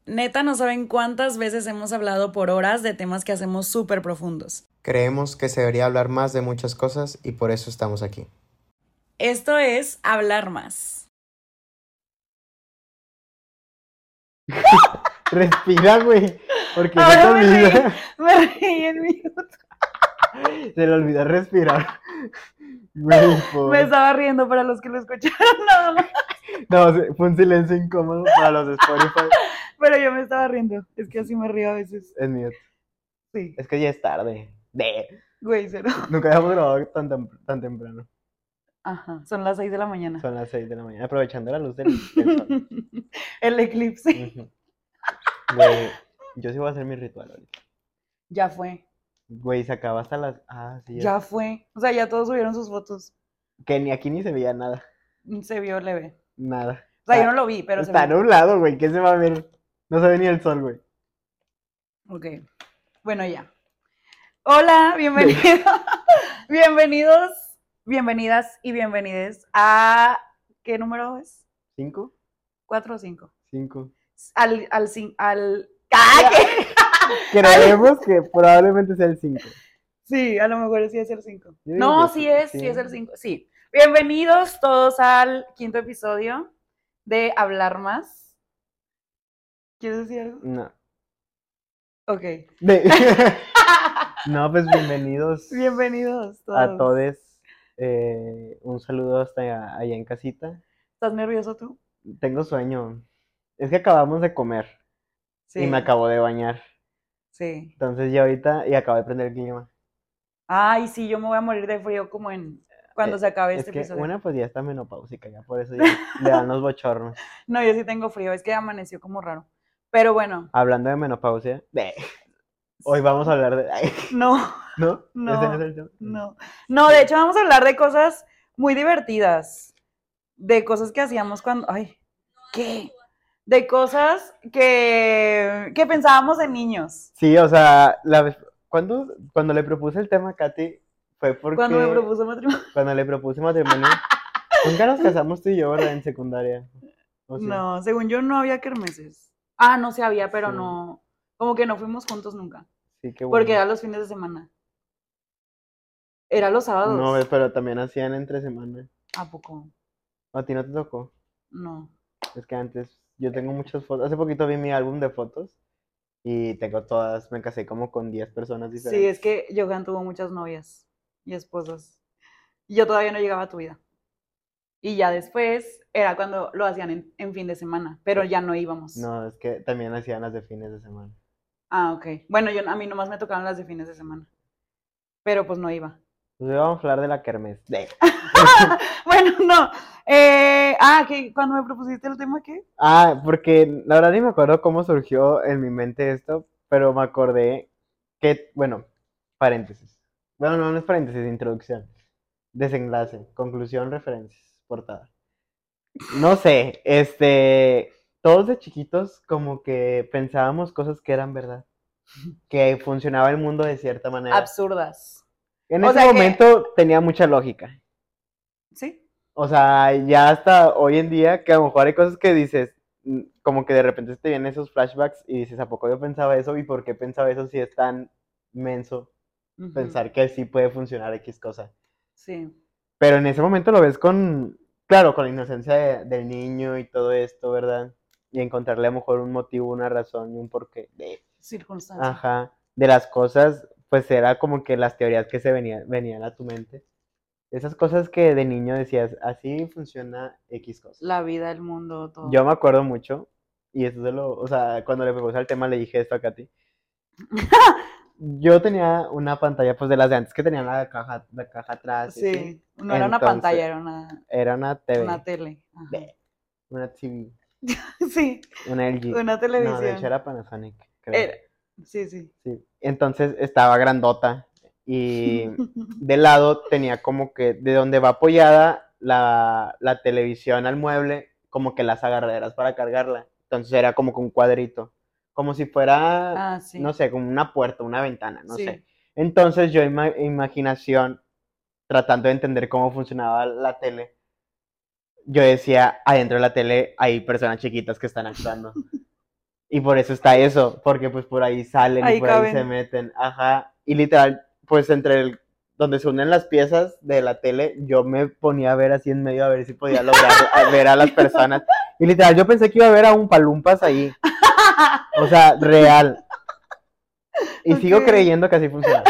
Neta, no saben cuántas veces hemos hablado por horas de temas que hacemos súper profundos. Creemos que se debería hablar más de muchas cosas y por eso estamos aquí. Esto es hablar más. Respira, güey, porque se te Ahora olvida. me reí en minuto. Se le olvida respirar. Güey, Me por... estaba riendo para los que lo escucharon nada más. No, fue un silencio incómodo para los de Spotify. Pero yo me estaba riendo. Es que así me río a veces. Es mío. Sí, Es que ya es tarde. güey, cero. Nunca habíamos grabado tan temprano. Ajá, son las 6 de la mañana. Son las 6 de la mañana, aprovechando la luz del sol. El eclipse. Ujú. Güey, yo sí voy a hacer mi ritual ahorita. Ya fue, Güey, se acaba hasta las... Ah, sí, ya fue. O sea, ya todos subieron sus fotos. que ni aquí ni se veía nada. Se vio leve. Nada. O sea, yo no lo vi, pero se Está vio. nublado, güey. ¿Qué se va a ver? No se ve ni el sol, güey. Ok, bueno, ya. Hola, bienvenidos, bienvenidos, bienvenidas y bienvenides a... ¿Qué número es? ¿5? ¿4 o 5? 5. Al... ¡Ah! Creemos que probablemente sea el 5. Sí, a lo mejor sí es el 5. Yo digo No, que sí es el 5. Sí. Bienvenidos todos al quinto episodio de Hablar Más. ¿Quieres decir algo? No. Ok. No, pues bienvenidos Bienvenidos a todos. todos. Un saludo hasta allá en casita. ¿Estás nervioso tú? Tengo sueño. Es que acabamos de comer y me Sí, acabo de bañar. sí. Entonces ya ahorita y acabo de prender el clima. Ay, sí, yo me voy a morir de frío como en cuando se acabe Es este que episodio. una pues ya está menopáusica, ya por eso ya le dan los bochornos. No, yo sí tengo frío, es que amaneció como raro. Pero bueno, Hablando de menopausia, hoy vamos a hablar de... no, ¿No? ¿Ese no es no, el tema? no. No, de hecho vamos a hablar de cosas muy divertidas. De cosas que hacíamos cuando. Ay, ¿qué? De cosas que pensábamos en niños. Sí, o sea, cuando le propuse el tema a Katy fue Cuando me porque propuso matrimonio. cuando le propuse matrimonio, nunca nos casamos tú y yo, ¿verdad? En secundaria. ¿O sí? No, según yo no había kermeses. Ah, no se había, pero Sí, no. Como que no fuimos juntos nunca. sí, qué Porque bueno. era los fines de semana. Era los No, sábados. pero también hacían entre semana. ¿A poco? ¿A ti no te tocó? No. Es que antes yo tengo muchas fotos. Hace poquito vi mi álbum de fotos y tengo todas. Me casé como con 10 personas Sí, es diferentes. que Johan tuvo muchas novias y esposas. Y yo todavía no llegaba a tu vida. Y ya después era cuando lo hacían en fin de semana, pero ya no íbamos. No, es que también hacían las de fines de semana. Ah, ok. Bueno, a mí nomás me tocaron las de fines de semana, pero pues no iba. Pues hoy vamos a hablar de la kermés. Bueno, no. Que cuando me propusiste el tema, ¿qué? Porque la verdad ni me acuerdo cómo surgió en mi mente esto, pero me acordé que, bueno, paréntesis. Bueno, no, no es paréntesis, introducción. Desenlace, conclusión, referencias, portada. No sé, todos de chiquitos como que pensábamos cosas que eran verdad, que funcionaba el mundo de cierta manera. Absurdas. En O ese sea que, momento tenía mucha lógica. sí, O sea, ya hasta hoy en día, que a lo mejor hay cosas que dices, como que de repente te vienen esos flashbacks y dices, ¿a poco yo pensaba eso? ¿Y por qué pensaba eso si es tan menso ujú, pensar que sí puede funcionar X cosa? sí, Pero en ese momento lo ves con, claro, con la inocencia del niño y todo esto, ¿verdad? Y encontrarle a lo mejor un motivo, una razón y un porqué circunstancia. ajá, de las cosas, pues era como que las teorías que venían a tu mente. Esas cosas que de niño decías, así funciona X cosa. La vida, el mundo, Yo todo. me acuerdo mucho, y eso o sea, cuando le propuse el tema le dije esto a Katy. Yo tenía una pantalla, pues de las de antes que tenían la caja atrás y así. Sí, no era una Entonces, pantalla, era una una TV, tele. Ajá. una TV, Sí, una LG. una No, de hecho televisión. era Panasonic, creo. Era, sí, sí. Sí. Entonces estaba grandota y de lado tenía como que de donde va apoyada la televisión al mueble, como que las agarraderas para cargarla. Entonces era como que un cuadrito, como si fuera, Ah, no sí, sé, como una puerta, una ventana, no sé. sí. Entonces yo imaginación, tratando de entender cómo funcionaba la tele, yo decía, adentro de la tele hay personas chiquitas que están actuando. Y por eso está eso, porque pues por ahí salen y Ahí por ahí se caben. meten, ajá. Y literal, pues entre donde se unen las piezas de la tele, yo me ponía a ver así en medio a ver si podía lograr ver a las personas. Y literal, yo pensé que iba a ver a un palumpas ahí. O sea, real. Y Ok. sigo creyendo que así funciona.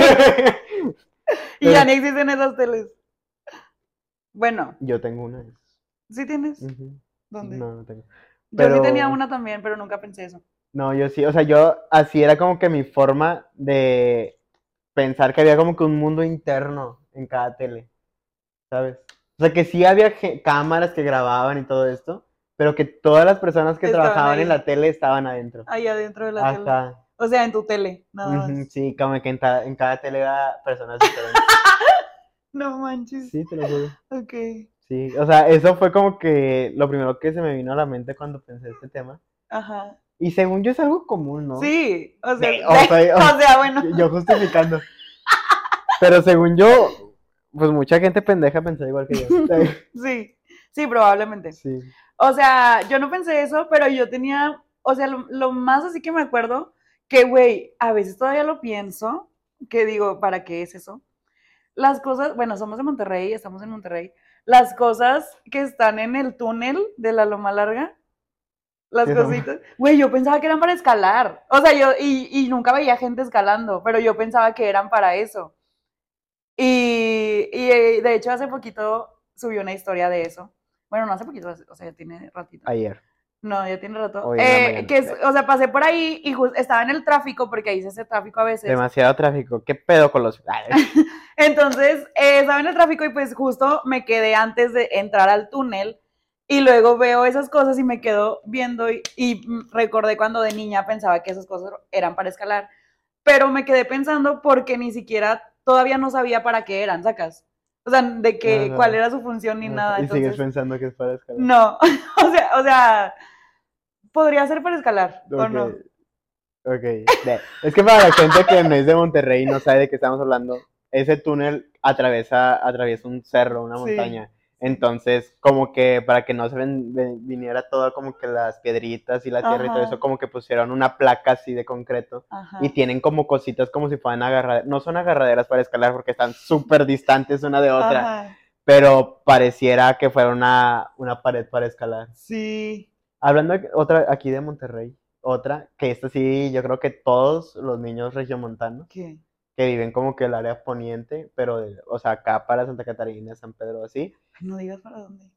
Y ya Pero ni existen esas teles. Bueno, yo tengo una de esas. ¿sí tienes? Ujú. ¿Dónde? No, no tengo. Yo sí tenía Pero una también, pero nunca pensé eso. no, yo sí, o sea, yo así era como que mi forma de pensar que había como que un mundo interno en cada tele, ¿sabes? O sea, que sí había cámaras que grababan y todo esto, pero que todas las personas que Estaban trabajaban en ahí, la tele estaban adentro. ahí adentro de la tele. Ajá. O sea, en tu tele, nada Ujú, más. sí, como que en cada tele era personas diferentes. No manches. Sí, te lo juro. Ok. Sí, o sea, eso fue como que lo primero que se me vino a la mente cuando pensé este tema. Ajá. Y según yo es algo común, ¿no? Sí, o sea, O o sea, bueno. yo justificando. Pero según yo, pues mucha gente pendeja pensó igual que yo. Sí, sí, probablemente. Sí. O sea, yo no pensé eso, pero yo tenía, o sea, lo más así que me acuerdo, que, güey, a veces todavía lo pienso, que digo, ¿para qué es eso? Las cosas, bueno, somos de Monterrey, estamos en Monterrey, las cosas que están en el túnel de la Loma Larga, las ¿Qué son? cositas, güey, yo pensaba que eran para escalar, o sea, y nunca veía gente escalando, pero yo pensaba que eran para eso. Y de hecho hace poquito subió una historia de eso. Bueno, no hace poquito, o sea, ya tiene ratito. Ayer, No, ya tiene rato. hoy en la mañana. O sea, pasé por ahí y estaba en el tráfico, porque ahí se hace tráfico a veces. Demasiado tráfico. ¿Qué pedo con los...? Entonces, estaba en el tráfico y pues justo me quedé antes de entrar al túnel y luego veo esas cosas y me quedo viendo y recordé cuando de niña pensaba que esas cosas eran para escalar, pero me quedé pensando porque ni siquiera todavía no sabía para qué eran, ¿sacas? O sea, de que cuál Ajá, era su función ni ajá. nada, Y sigues entonces, pensando que es para escalar. no, o sea, podría ser para escalar, ¿o Ok, no? ok. Es que para la gente que no es de Monterrey y no sabe de qué estamos hablando, ese túnel atraviesa un cerro, una Sí, montaña. sí. Entonces, como que para que no se viniera todo como que las piedritas y la tierra y todo eso, Ajá, como que pusieron una placa así de concreto y ajá, tienen como cositas como si fueran agarraderas. No son agarraderas para escalar porque están súper distantes una de otra, ajá, pero pareciera que fuera una pared para escalar. sí. Hablando de otra aquí de Monterrey, otra, que esta sí, yo creo que todos los niños regiomontanos ¿Qué? que viven como que el área poniente, pero, o sea, acá para Santa Catarina, San Pedro, así, Ay, no digas para dónde.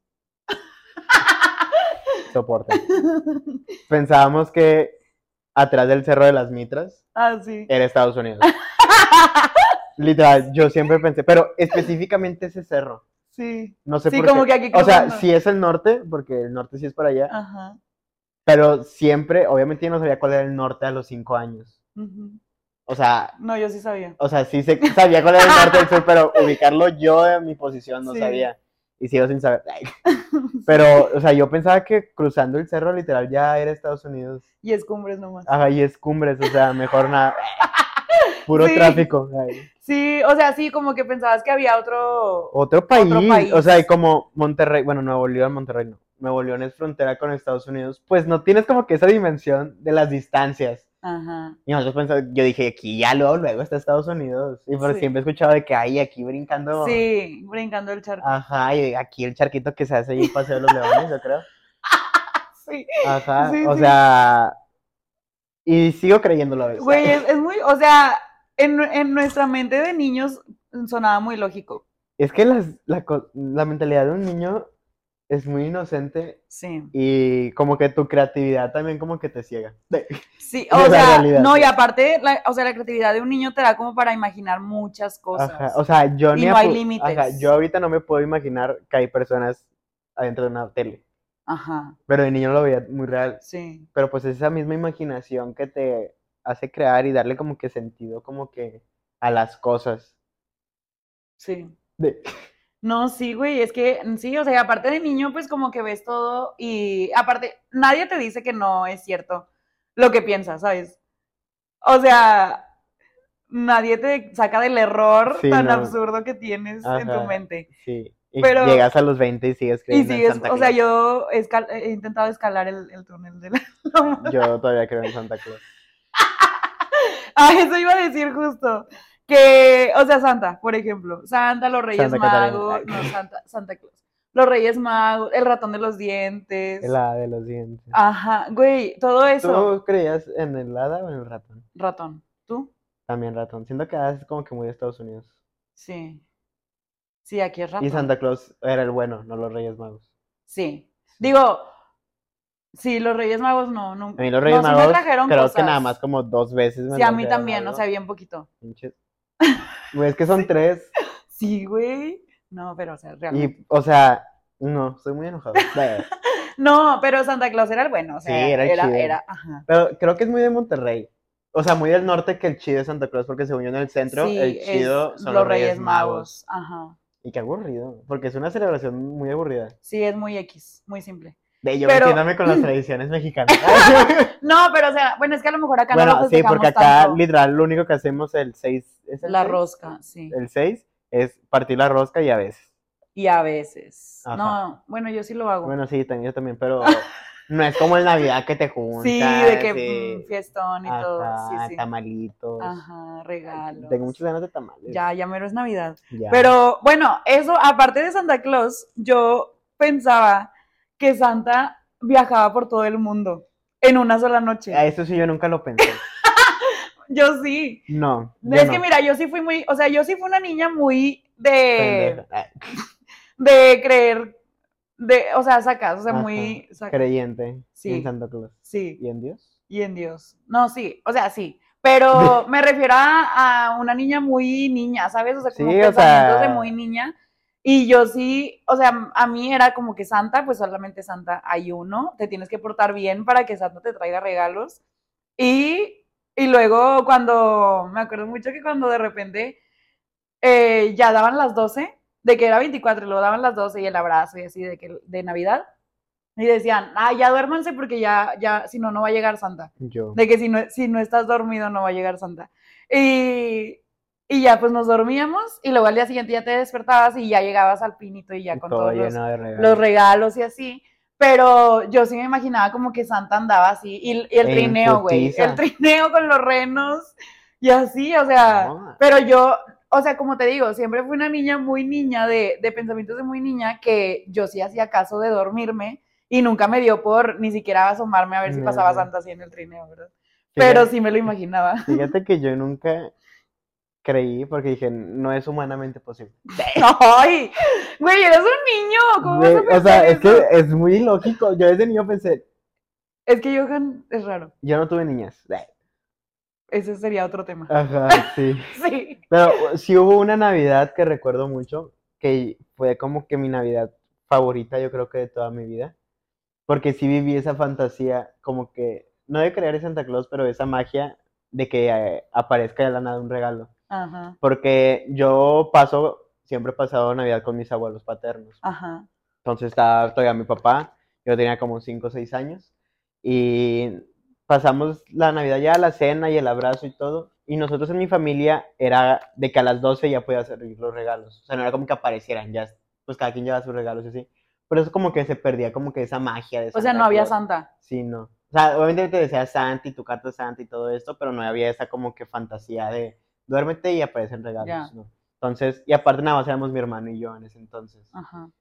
soporten. Pensábamos que atrás del Cerro de las Mitras Ah, sí. era Estados Unidos. Literal, yo siempre pensé, pero específicamente ese cerro, Sí. no sé Sí, por como qué. que aquí O sea, cruzando. sí es el norte, porque el norte sí es para allá, Ajá. pero siempre, obviamente yo no sabía cuál era el norte a los 5 años. Ujú. O sea, No, yo sí sabía. sí sabía cuál era el norte y el sur, pero ubicarlo yo en mi posición no Sí. sabía. Y sigo sin saber. Sí. Pero, o sea, yo pensaba que cruzando el cerro literal ya era Estados Unidos. Y escumbres nomás. Ajá, y es cumbres, o sea, mejor nada. Puro Sí. tráfico. Ay. Sí, o sea, sí, como que pensabas que había Otro otro país, o sea, y país. como Monterrey, bueno, Nuevo León, Monterrey no. Nuevo León es frontera con Estados Unidos, pues no tienes como que esa dimensión de las distancias. Ajá. Y nosotros pensamos, yo dije, aquí ya luego está Estados Unidos. Y por Sí. siempre he escuchado de que hay aquí brincando. Sí, brincando el charco. Ajá, y aquí el charquito que se hace ahí en Paseo de los Leones, yo creo. Sí, Ajá, sí, o sí. sea, y sigo creyéndolo a veces. Güey, es muy, o sea, en nuestra mente de niños sonaba muy lógico. Es que la mentalidad de un niño es muy inocente Sí. y como que tu creatividad también como que te ciega Sí, de o la sea, realidad. no, y aparte, o sea, la creatividad de un niño te da como para imaginar muchas Ajá, cosas o sea, y no hay ajá, yo límites. ahorita no me puedo imaginar que hay personas adentro de una tele, Ajá, pero de niño lo veía muy real. sí, Pero pues esa misma imaginación que te hace crear y darle como que sentido como que a las cosas. sí. De- No, sí, güey, es que sí, o sea, aparte de niño, pues como que ves todo y aparte, nadie te dice que no es cierto lo que piensas, ¿sabes? O sea, nadie te saca del error Sí, tan no, absurdo que tienes en tu ajá, mente. sí. Y Pero, llegas a los 20 y sigues y creyendo en sigues, Santa o sea, Claus. yo he intentado escalar el túnel de la loma. Yo todavía creo en Santa Claus. Ah, eso iba a decir justo. Que, o sea, Santa, por ejemplo. Santa, los Reyes Santa Catarina. Magos. No, Santa Claus. Los Reyes Magos, el ratón de los dientes. La de los dientes. Ajá, güey, todo eso. ¿Tú creías en el hada o en el ratón? Ratón. ¿Tú? También ratón. Siento que hada es como que muy de Estados Unidos. Sí. Sí, aquí es Y ratón. Santa Claus era el bueno, no los Reyes Magos. Sí. Sí. Digo, sí, los Reyes Magos no, A nunca. mí los Reyes No, sí me Magos trajeron creo cosas. que nada más como 2 veces me Sí, a mí trajeron también, o algo. sea, bien poquito. Pinches. Güey, es que son 3. Sí, güey. No, pero, o sea, realmente. Y, o sea, no, estoy muy enojado. No, pero Santa Claus era el bueno, o Sí, sea, era el chido. ajá. Pero creo que es muy de Monterrey. O sea, muy del norte que el chido es Santa Claus, porque según yo en el centro, Sí, el es chido son los los Reyes Reyes Magos, Magos. ajá. Y qué aburrido, porque es una celebración muy aburrida. Sí, es muy X, muy simple. De yo Pero, metiéndome con las tradiciones mexicanas. no, pero o sea, bueno, es que a lo mejor acá no lo Bueno, sí, porque festejamos acá tanto. literal lo único que hacemos el 6, ¿es el La 6? rosca, sí. El 6 es partir la rosca y a veces. Y a veces. Ajá. No, bueno, yo sí lo hago. Bueno, sí, yo también, pero no es como el Navidad que te juntas. Sí, de que Sí. fiestón y todo. Sí, Ajá, sí. tamalitos. Ajá, regalos. Tengo muchas ganas de tamales. Ya mero es Navidad. Ya. Pero bueno, eso, aparte de Santa Claus, yo pensaba que Santa viajaba por todo el mundo en una sola noche. A eso sí yo nunca lo pensé. Yo sí. No, yo Es no. que mira, yo sí fui muy, o sea, yo sí fui una niña muy de, Pendeja. de creer, o sea, sacas, o sea, Ajá, muy, creyente Sí. en Santa Claus. Sí. ¿Y en Dios? Y en Dios. No, sí, o sea, sí. Pero me refiero a una niña muy niña, ¿sabes? O sea, como Sí, o pensamientos de sea, muy niña. Y yo sí, o sea, a mí era como que Santa, pues solamente Santa hay uno. Te tienes que portar bien para que Santa te traiga regalos. Y luego cuando, me acuerdo mucho que cuando de repente ya daban las 12, de que era 24 y luego daban las 12 y el abrazo y así de Navidad. Y decían, ya duérmanse porque ya, si no, no va a llegar Santa. yo. De que si no estás dormido, no va a llegar Santa. Y ya, pues nos dormíamos y luego al día siguiente ya te despertabas y ya llegabas al pinito y ya con Todo todos lleno de los regalos. regalos y así. Pero yo sí me imaginaba como que Santa andaba así. Y el En trineo, güey. putiza. El trineo con los renos y así, o sea. No. Pero yo, o sea, como te digo, siempre fui una niña muy niña, de pensamientos de muy niña, que yo sí hacía caso de dormirme y nunca me dio por ni siquiera asomarme a ver si pasaba Neta. Santa así en el trineo, ¿verdad? Pero sí me lo imaginaba. Fíjate que yo nunca creí porque dije, no es humanamente posible. Ay, güey, eres un niño, ¿cómo vas a O pensar sea, es eso? que es muy ilógico. Yo desde niño pensé, Es que Johan es raro. yo no tuve niñas. Ese sería otro tema. Ajá, sí. Sí. Pero sí hubo una Navidad que recuerdo mucho, que fue como que mi Navidad favorita, yo creo que de toda mi vida. Porque sí viví esa fantasía, como que, no de creer en Santa Claus, pero esa magia de que aparezca de la nada un regalo. Ajá, Porque siempre he pasado Navidad con mis abuelos paternos. ajá. Entonces estaba todavía mi papá, yo tenía como 5 o 6 años. Y pasamos la Navidad ya, la cena y el abrazo y todo. Y nosotros en mi familia era de que a las 12 ya podía servir los regalos. O sea, no era como que aparecieran, ya, pues cada quien llevaba sus regalos y así. Pero eso como que se perdía como que esa magia de O sea, Santa no había Claus. Santa. Sí, no. O sea, obviamente te decía Santa y tu carta Santa y todo esto, pero no había esa como que fantasía de duérmete y aparecen regalos, Ya. ¿no? Entonces, y aparte nada más éramos mi hermano y yo en ese entonces. Ajá.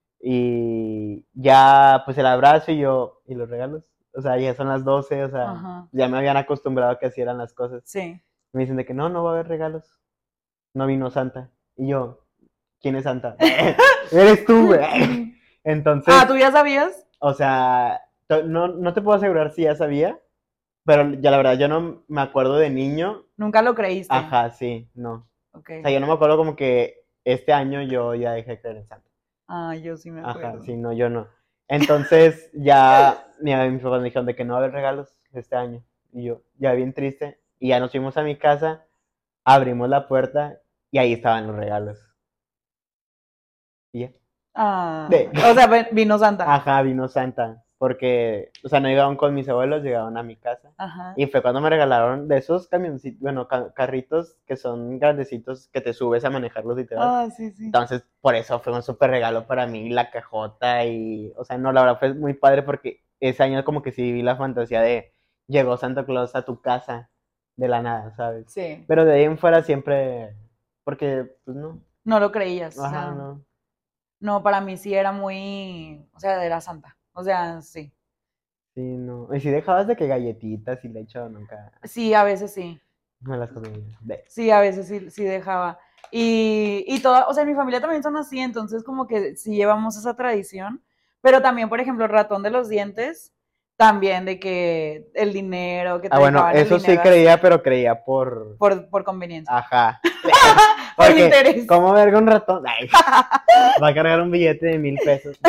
Y ya, pues el abrazo y yo, ¿y los regalos? O sea, ya son las 12, o sea, Ajá. ya me habían acostumbrado a que así eran las cosas. Sí. Me dicen de que no va a haber regalos. No vino Santa. Y yo, ¿quién es Santa? Eres tú, güey. Entonces, ¿Tú ya sabías? o sea, no te puedo asegurar si ya sabía, pero ya la verdad, yo no me acuerdo de niño. Nunca lo creíste. Ajá, sí, no. Ok. O sea, yo no me acuerdo como que este año yo ya dejé de creer en Santa. Yo sí me Ajá, acuerdo. sí, no, yo no. Entonces ya mis papás me dijeron de que no va a haber regalos este año. Y yo, ya bien triste. Y ya nos fuimos a mi casa, abrimos la puerta y ahí estaban los regalos. Y ya. O sea, vino Santa. Ajá, vino Santa. porque, o sea, no llegaban con mis abuelos, llegaban a mi casa. Ajá. Y fue cuando me regalaron de esos camioncitos, bueno, carritos que son grandecitos que te subes a manejarlos literal. Ah, sí, sí. Entonces, por eso fue un súper regalo para mí, la cajota y, o sea, no, la verdad fue muy padre porque ese año como que sí viví la fantasía de llegó Santa Claus a tu casa de la nada, ¿sabes? Sí. Pero de ahí en fuera siempre, porque, pues no, No lo creías. O ajá, sea, no. no, para mí sí era muy, o sea, era santa. O sea, sí. Sí, no. Y si dejabas de que galletitas y leche o nunca Sí, a veces sí. me las comía. Sí, a veces sí, sí dejaba. Y toda, o sea, en mi familia también son así, entonces como que sí llevamos esa tradición. Pero también, por ejemplo, el ratón de los dientes, también de que el dinero, que te Ah, bueno, dejaban el eso sí dinero creía, así, pero creía por... por conveniencia. Ajá. Por el Porque, interés. ¿cómo verga un ratón? Ay, va a cargar un billete de 1,000 pesos.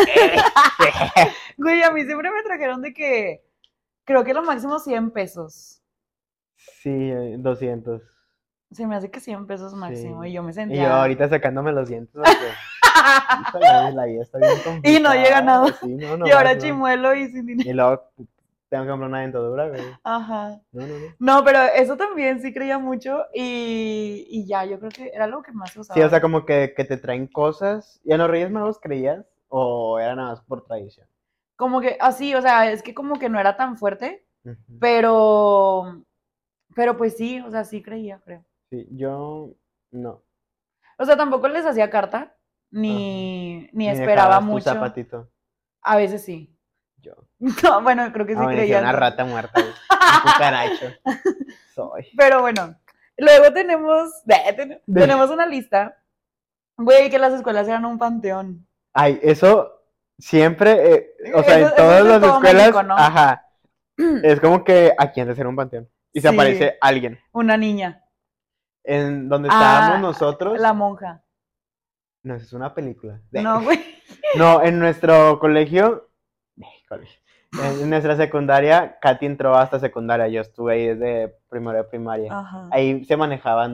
Güey, a mí siempre me trajeron de que, creo que lo máximo 100 pesos. Sí, 200. Se me hace que 100 pesos máximo. Sí. Y yo me Y yo sentía. ahorita sacándome los dientes porque, híjole, la vida está bien Y no llega complicada. nada. Sí, no, Y nomás ahora no. chimuelo y sin Y dinero. luego tengo que comprar una dentadura, güey. Ajá. No, no, no. No, pero eso también sí creía mucho y ya, yo creo que era lo que más se Sí, o sea, usaba. como que te traen cosas. ¿Y en los Reyes Magos creías? ¿O era nada más por tradición? Como que así, o sea, es que como que no era tan fuerte, Ujú. pero, pero pues sí, o sea, sí creía, creo. Sí, yo no. O sea, tampoco les hacía carta, Ajá. ni Ni esperaba dejabas tu mucho. zapatito. A veces sí. Yo. No, bueno, creo que sí Amaneció creía una entonces. rata muerta, güey. Un cucaracho. Soy. Pero bueno, luego tenemos una lista, güey, que las escuelas eran un panteón. Ay, eso siempre, o sea, en Eso es todas de las todo México, escuelas, ¿no? ajá, es como que aquí han de ser un panteón. Y se Sí, aparece alguien. una niña. En donde estábamos Ah, la nosotros, monja. no, es una película. No, güey. No, en nuestro colegio, colegio, en nuestra secundaria, Katy entró hasta secundaria, yo estuve ahí desde primero de primaria. Ajá. Ahí se manejaban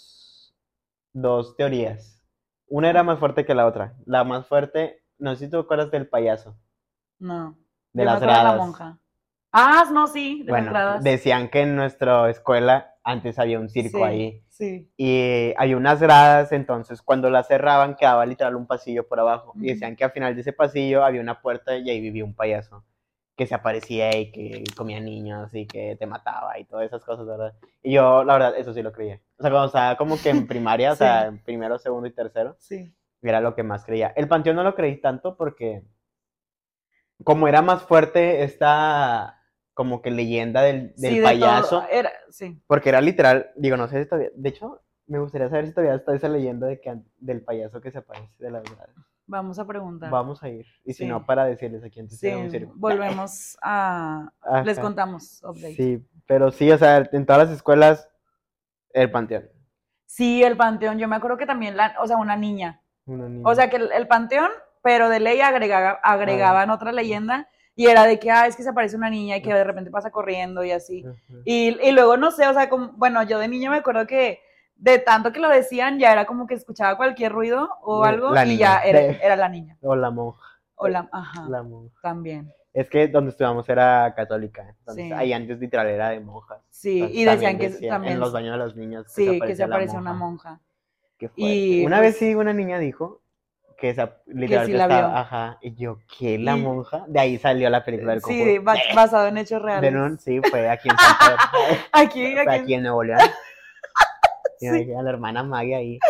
dos teorías. Una era más fuerte que la otra. La más fuerte, no sé si tú te acuerdas del payaso, No. de Yo me las acuerdo de la gradas. monja. Ah, no, sí, de las Bueno, gradas. decían que en nuestra escuela antes había un circo Sí, ahí sí. y había unas gradas, entonces cuando las cerraban quedaba literal un pasillo por abajo y Ujú. decían que al final de ese pasillo había una puerta y ahí vivía un payaso que se aparecía y que comía niños y que te mataba y todas esas cosas, ¿verdad? Y yo, la verdad, eso sí lo creía. O sea, cuando estaba como que en primaria, o sea, Sí, en primero, segundo y tercero, sí. era lo que más creía. El panteón no lo creí tanto porque como era más fuerte esta como que leyenda Sí, del de todo. payaso, Era, sí. porque era literal, digo, no sé si todavía, de hecho, me gustaría saber si todavía está esa leyenda de que del payaso que se aparece de la verdad. Vamos a preguntar. Vamos a ir, y si no, Sí, para decirles aquí antes sí. era un circo. Volvemos a. Les Ajá, contamos update. sí, pero sí, o sea, en todas las escuelas, el panteón, Sí, el panteón. Yo me acuerdo que también, o sea, una niña. una O niña. sea, que el panteón, pero de ley Ah, agregaban otra leyenda y era de que, es que se aparece una niña y que de repente pasa corriendo y así. ajá. Y luego, no sé, o sea, como, bueno, yo de niña me acuerdo que de tanto que lo decían, ya era como que escuchaba cualquier ruido o algo La y ya niña, era la niña. o la monja, O ajá, la monja. también. Es que donde estudiamos era católica, entonces Sí, ahí antes literal era de monjas. sí, Entonces y también decían que decían en también, los baños de los niños que se sí, que se aparecía la apareció una monja. monja. Qué fuerte. Y Una vez pues, sí una niña dijo que esa, que literal sí que la estaba, vio. ajá, y yo, ¿qué? ¿La Y monja? De ahí salió la película del sí, Conjuro. basado en hechos reales. Sí, fue aquí en San Pedro. Aquí, Fue aquí, aquí en Nuevo León. Y me sí. dije a la hermana Maggie ahí.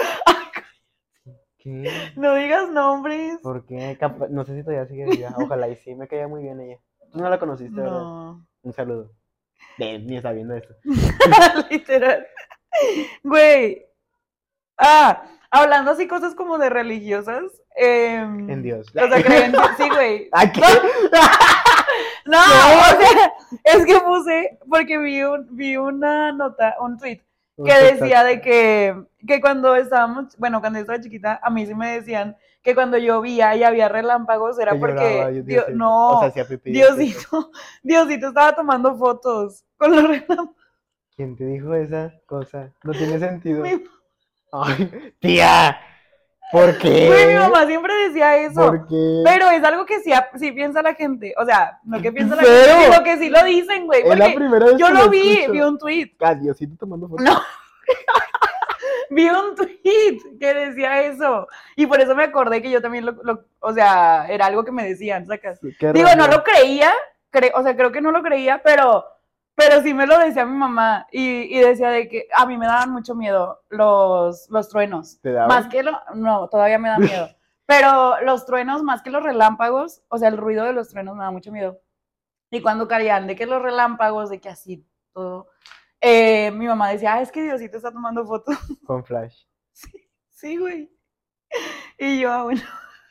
¿Qué? No digas nombres. ¿Por qué? No sé si todavía sigue viva. Ojalá y sí, me caía muy bien ella. Tú no la conociste, ¿verdad? No. Un saludo. Ni está viendo esto. Literal. Güey. Ah, hablando así cosas como de religiosas. En Dios. O sea, creencias. Sí, güey. ¿A qué? No, o sea, es que puse, porque vi una nota, un tweet, Un que TikTok. decía de que cuando estábamos, bueno, cuando yo estaba chiquita, a mí sí me decían que cuando llovía y había relámpagos era Que lloraba, porque, Diosito. O sea, no, hacía pipí, Diosito. Diosito, Diosito estaba tomando fotos con los relámpagos. ¿Quién te dijo esa cosa? No tiene sentido. Mi- Ay, tía. ¿Por qué? Güey, mi mamá siempre decía eso. ¿Por qué? Pero es algo que sí piensa la gente. O sea, no que piensa la ¿Cero? gente, sino que sí lo dicen, güey. Es la Porque primera vez yo que lo lo vi, escucho. vi un tweet. Diosito tomando fotos. No. Vi un tweet que decía eso. Y por eso me acordé que yo también o sea, era algo que me decían, sacas. Qué Digo, no raro. lo creía, o sea, creo que no lo creía, pero sí me lo decía mi mamá. Y decía de que a mí me daban mucho miedo los truenos. ¿Te daban? Más que no, todavía me da miedo. Pero los truenos, más que los relámpagos, o sea, el ruido de los truenos me da mucho miedo. Y cuando caían de que los relámpagos, de que así todo, mi mamá decía, es que Diosito está tomando fotos. Con flash. Sí, güey. Y yo, bueno.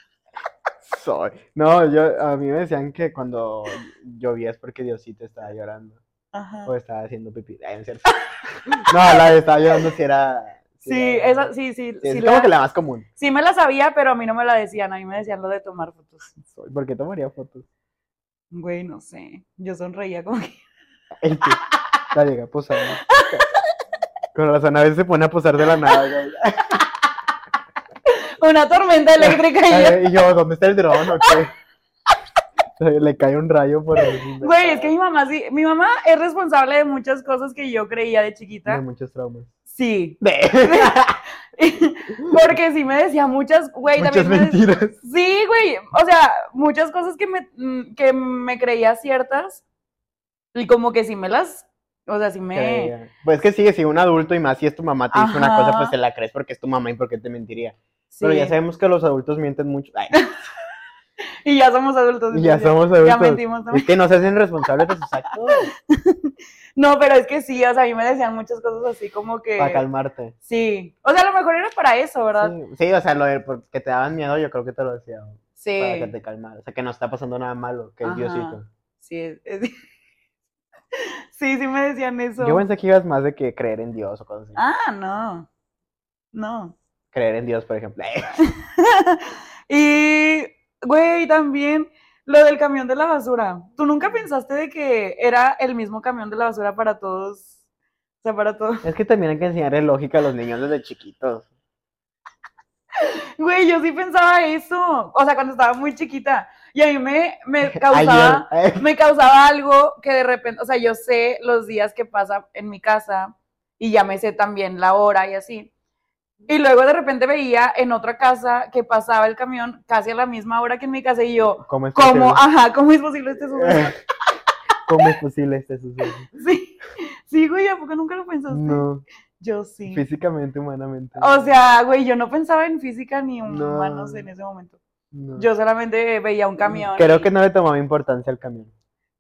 No, a mí me decían que cuando llovía es porque Diosito estaba llorando. Ajá. O estaba haciendo pipí. Ay, no es cierto. No, la de estaba llorando si era. Sí, esa, sí. Es como que la más común. Sí me la sabía, pero a mí no me la decían. A mí me decían lo de tomar fotos. ¿Por qué tomaría fotos? Güey, no sé. Yo sonreía como que. El que la llega a posar. Con razón, a veces se pone a posar de la nada. Güey. Una tormenta eléctrica y yo, ¿dónde está el dron o qué? Le cae un rayo por el... Güey, es que mi mamá sí. Mi mamá es responsable de muchas cosas que yo creía de chiquita. De muchos traumas. Sí. Porque sí me decía muchas, güey. Muchas mentiras. Sí, güey. O sea, muchas cosas que me creía ciertas. Y como que sí me las. O sea, sí me. Creía. Pues es que sigue, si un adulto y más si es tu mamá te dice una cosa, pues te la crees porque es tu mamá y porque te mentiría. Sí. Pero ya sabemos que los adultos mienten mucho. Ay. Y ya somos adultos. Y ya somos adultos. Ya mentimos también. Es que no se hacen responsables de sus actos. No, pero es que sí, o sea, a mí me decían muchas cosas así como que... Para calmarte. Sí. O sea, a lo mejor era para eso, ¿verdad? Sí, o sea, lo de que te daban miedo, yo creo que te lo decía. Sí. Para que te calmara. O sea, que no está pasando nada malo, que es Diosito. Sí, sí me decían eso. Yo pensé que ibas más de que creer en Dios o cosas así. Ah, no. Creer en Dios, por ejemplo. Y, güey, también lo del camión de la basura. ¿Tú nunca pensaste de que era el mismo camión de la basura para todos? O sea, para todos. Es que también hay que enseñarle lógica a los niños desde chiquitos. Güey, yo sí pensaba eso. O sea, cuando estaba muy chiquita. Y a mí me causaba algo que de repente, o sea, yo sé los días que pasa en mi casa y ya me sé también la hora y así. Y luego de repente veía en otra casa que pasaba el camión casi a la misma hora que en mi casa y yo, ¿cómo es posible este suceso? ¿Cómo es posible este suceso? Sí, güey, ¿a poco nunca lo pensaste? No. Yo sí. Físicamente, humanamente. O sea, güey, yo no pensaba en física ni humanos en ese momento. No. Yo solamente veía un camión. Creo que no le tomaba importancia al camión.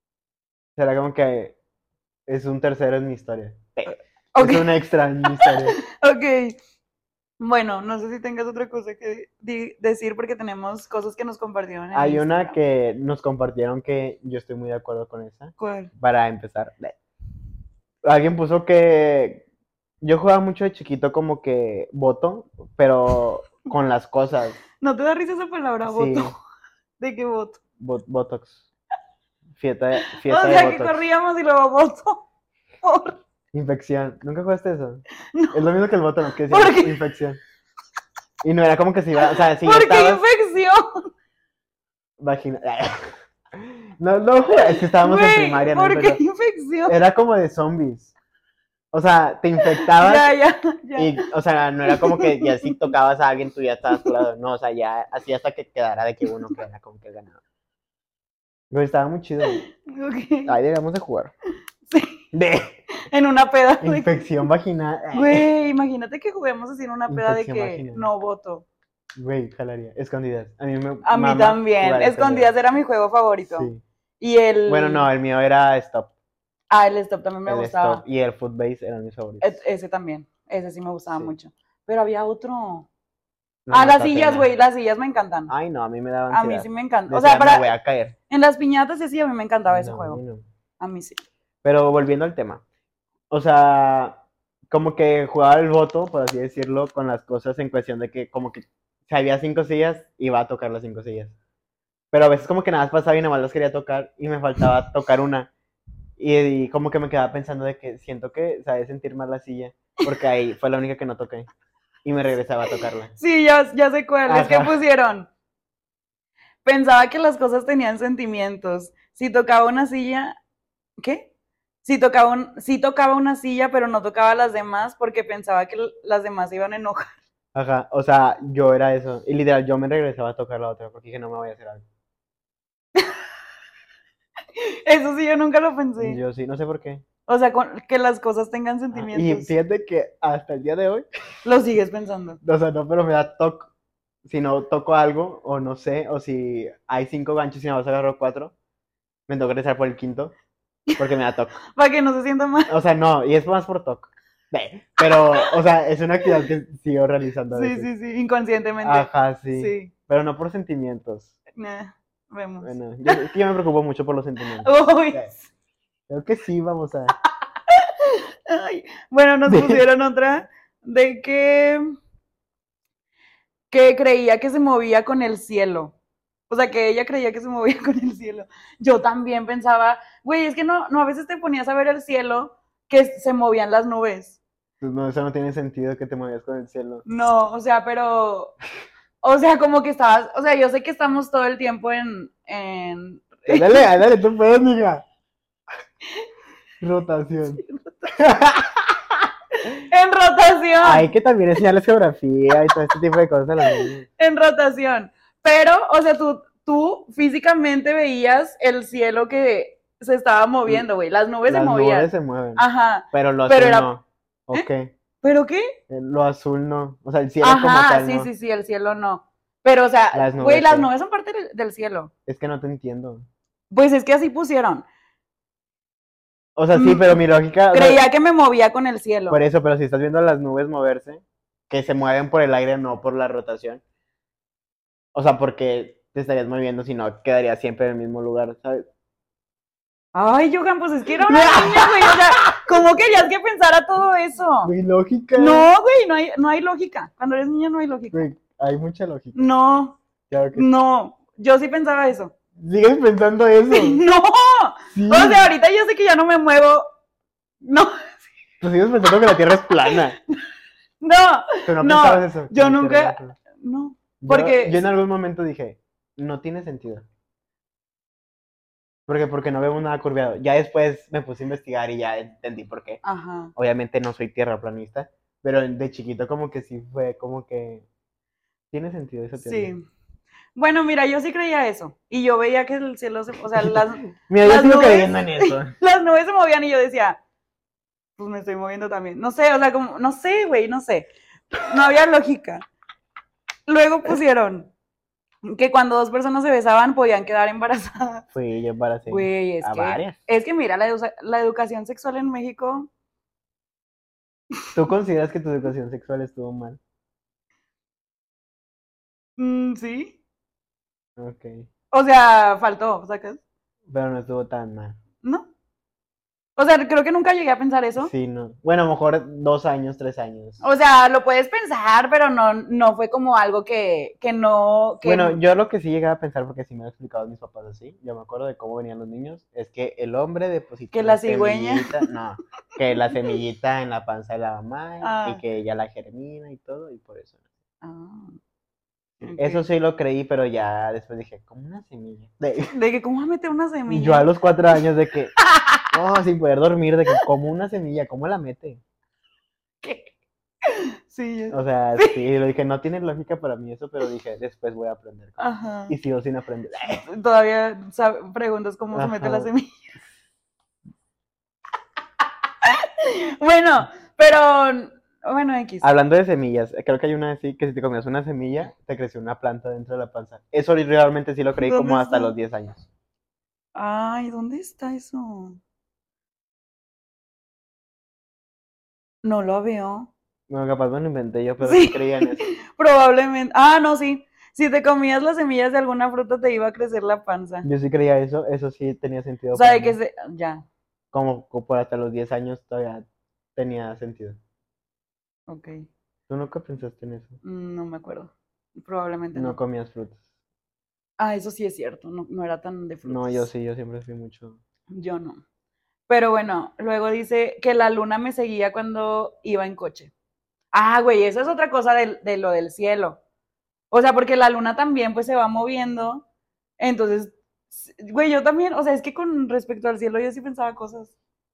Será como que es un tercero en mi historia. Okay. Es un extra en mi historia. Ok. Bueno, no sé si tengas otra cosa que decir porque tenemos cosas que nos compartieron. Hay Instagram. Una que nos compartieron que yo estoy muy de acuerdo con esa. ¿Cuál? Para empezar. Alguien puso que yo jugaba mucho de chiquito como que voto, pero con las cosas. ¿No te da risa esa palabra, voto? Sí. ¿De qué voto? Botox. Fiesta o sea, que corríamos y luego voto. Infección. ¿Nunca jugaste eso? No. Es lo mismo que el voto, que decía infección. Y no era como que se iba, o sea, si ¿Por qué infección? Vagina. No, es que estábamos en primaria, ¿no? ¿Por qué infección? Era como de zombies. O sea, te infectabas. Ya. Y, o sea, no era como que ya si tocabas a alguien tú ya estabas curado. No, o sea, ya así hasta que quedara de que uno quedara como que ganaba. Pero estaba muy chido. Okay. Ahí deberíamos de jugar. Sí. En una peda. Infección vaginal. Güey, imagínate que juguemos así en una peda de que vaginal. No voto. Güey, jalaría. Escondidas. A mí también. Escondidas era mi juego favorito. Sí. Y Bueno, no, el mío era Stop. Ah, el Stop también me gustaba. Stop y el Footbase eran mis favoritos. Ese también. Ese sí me gustaba mucho. Pero había otro. Las sillas, güey. Las sillas me encantan. Ay, no, a mí me daban ansiedad. A mí sí me encanta. O sea, me voy a caer. En las piñatas sí, a mí me encantaba ese juego. No. A mí sí. Pero volviendo al tema. O sea, como que jugaba el voto, por así decirlo, con las cosas en cuestión de que como que si había 5 sillas, iba a tocar las 5 sillas. Pero a veces como que nada más pasaba y nada más las quería tocar y me faltaba tocar una. Y como que me quedaba pensando de que siento que sabe sentir mal la silla, porque ahí fue la única que no toqué. y me regresaba a tocarla. Sí, ya sé cuál. Es que Ajá. pusieron. Pensaba que las cosas tenían sentimientos. Si tocaba una silla, ¿qué? Si tocaba una silla, pero no tocaba las demás porque pensaba que las demás se iban a enojar. Ajá, o sea, yo era eso. Y literal, yo me regresaba a tocar la otra porque dije, no me voy a hacer algo. Eso sí, yo nunca lo pensé. Yo sí, no sé por qué. O sea, que las cosas tengan Y sentimientos. fíjate que hasta el día de hoy, Lo sigues pensando. o sea, no, pero me da toque. Si no toco algo, o no sé, o si hay 5 ganchos y me vas a agarrar 4, me tengo que regresar por el quinto porque me da toque. Para que no se sienta mal. O sea, no, y es más por toque. Pero, o sea, es una actividad que sigo realizando a Sí, veces. sí, sí, inconscientemente. Ajá, sí. Sí. Pero no por sentimientos. Vemos. Bueno, es que yo me preocupo mucho por los sentimientos. Uy. Creo que sí, vamos a. Ay. Bueno, nos pusieron otra de que creía que se movía con el cielo. O sea, que ella creía que se movía con el cielo. Yo también pensaba, güey, es que no, a veces te ponías a ver el cielo que se movían las nubes. Pues no, eso no tiene sentido que te muevas con el cielo. No, o sea, pero, o sea, como que estabas, o sea, yo sé que estamos todo el tiempo en Dale, dale, tú puedes, mija. Rotación. en rotación, Hay que también enseñarles geografía y todo este tipo de cosas a los niños. en rotación. Pero, o sea, tú físicamente veías el cielo que se estaba moviendo, güey. Las nubes se Las nubes movían. se mueven, Ajá. pero lo Pero azul era, no. Ok. ¿pero qué? Lo azul no. O sea, el cielo como Ajá, tal sí, no. sí, sí, el cielo no. Pero, o sea, Las güey, nubes las sí. nubes son parte del cielo. Es que no te entiendo. Pues es que así pusieron. O sea, sí, Mm, pero mi lógica, o sea, creía que me movía con el cielo. por eso, pero si estás viendo las nubes moverse, que se mueven por el aire, no por la rotación. O sea, porque te estarías moviendo, si no, quedarías siempre en el mismo lugar, ¿sabes? Ay, Johan, pues es que era una niña, güey. O sea, ¿cómo querías que pensara todo eso? Mi lógica. No, güey, no hay lógica. Cuando eres niña no hay lógica. Güey, hay mucha lógica. No, Claro que sí. no. Yo sí pensaba eso. ¿Sigues pensando eso? No. Sí. O sea, ahorita yo sé que ya no me muevo. No, Tú sigues pensando que la Tierra es plana. no, Pero no no. pensabas eso. Yo que la Tierra era nunca. plana. No. Yo en Porque. algún momento dije, no tiene sentido. Porque no vemos nada curviado. Ya después me puse a investigar y ya entendí por qué. Ajá. Obviamente no soy tierraplanista, pero de chiquito como que sí fue como que tiene sentido esa teoría. Sí. Bueno, mira, yo sí creía eso. Y yo veía que el cielo se. O sea, Mira, yo las sigo nubes. creyendo en eso. Las nubes se movían y yo decía, pues me estoy moviendo también. No sé, o sea, como. No sé, güey, no sé. No había lógica. Luego pusieron que cuando dos personas se besaban podían quedar embarazadas. Fui yo para sí. Güey, A varias. es que mira, la educación sexual en México, ¿Tú consideras que tu educación sexual estuvo mal? sí. Ok. O sea, faltó, ¿sacas? Pero no estuvo tan mal. ¿No? O sea, creo que nunca llegué a pensar eso. Sí, no. Bueno, a lo mejor 2 años, 3 años. O sea, lo puedes pensar, pero no fue como algo que no, Bueno, que, yo lo que sí llegaba a pensar, porque sí me lo explicaban mis papás así, yo me acuerdo de cómo venían los niños, es que el hombre depositó que una la cigüeña. semillita, no, que la semillita en la panza de la mamá y Ah, que ella la germina y todo, y por eso. ah, Eso ok. sí lo creí, pero ya después dije, como una semilla. De que, ¿cómo va a meter una Yo a semilla? los 4 años de que, oh, sin poder dormir, de que como una semilla, ¿cómo la mete? ¿Qué? Sí, O sea, sí. sí, lo dije, no tiene lógica para mí eso, pero dije, después voy a aprender. Ajá. Y sigo sin aprender. Todavía preguntas cómo se mete la Ajá. semilla. Bueno, pero bueno, X. Hablando de semillas, creo que hay una así que si te comías una semilla, te creció una planta dentro de la panza. Eso realmente sí lo creí ¿Dónde como hasta está? los 10 años. Ay, ¿dónde está eso? No lo veo. Bueno, capaz me lo inventé yo, pero sí Sí, creía en eso. probablemente. Ah, no, sí. Si te comías las semillas de alguna fruta te iba a crecer la panza. Yo sí creía eso sí tenía O sentido sea, para de que mí. se. Ya, Como por hasta los 10 años todavía tenía sentido. ok. ¿Tú nunca pensaste en eso? No me acuerdo. Probablemente No no. comías frutas. Ah, eso sí es cierto. No era tan de No, yo frutas. sí, yo siempre fui mucho. Yo no. Pero bueno, luego dice que la luna me seguía cuando iba en coche. Ah, güey, eso es otra cosa de lo del cielo. O sea, porque la luna también pues se va moviendo. Entonces, güey, yo también, o sea, es que con respecto al cielo yo sí pensaba cosas.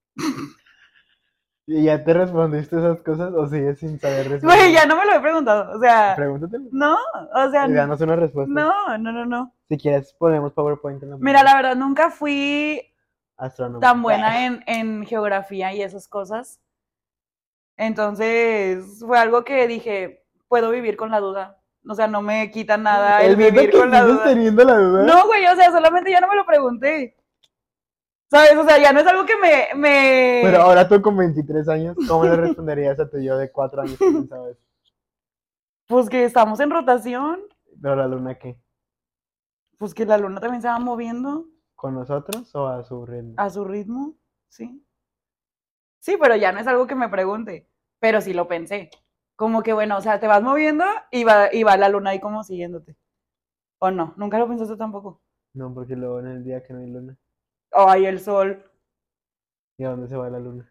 ¿Y ya te respondiste esas cosas o sigues sin saber Güey, responder? ya no me lo he preguntado. O sea, Pregúntatelo no, o sea, y danos unas respuestas. no. Si quieres, ponemos PowerPoint en la Mira, mano. la verdad, nunca fui Astrónomo. tan buena en geografía y esas cosas. Entonces, fue algo que dije, puedo vivir con la duda. O sea, no me quita nada el ¿Es neta vivir que con la sigues duda. teniendo la duda? No, güey, o sea, solamente ya no me lo pregunté. ¿Sabes? O sea, ya no es algo que Pero me... ahora tú con 23 años, ¿cómo le responderías a tu yo de 4 años que pensaba eso? Pues que estamos en rotación, ¿Pero la luna qué? pues que la luna también se va moviendo ¿Con nosotros o a su ritmo? a su ritmo, ¿sí? Sí, pero ya no es algo que me pregunte, pero sí lo pensé. Como que, bueno, o sea, te vas moviendo y va la luna ahí como siguiéndote. ¿O no? Nunca lo pensaste tampoco. No, porque luego en el día que no hay luna. Ay, el sol. ¿Y a dónde se va la luna?